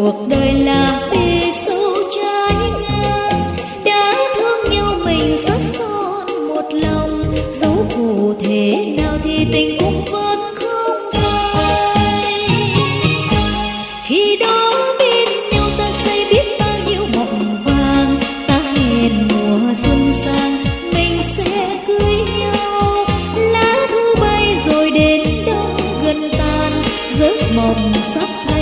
cuộc đời là bể sâu trái ngang, đã thương nhau mình rất son một lòng, dẫu khổ thế nào thì tình cũng vẫn không phai. Khi đó bên nhau ta xây biết bao nhiêu mộng vàng, ta hẹn mùa xuân sang mình sẽ cưới nhau. Lá thu bay rồi đến đâu gần tàn, giấc mộng sắp thành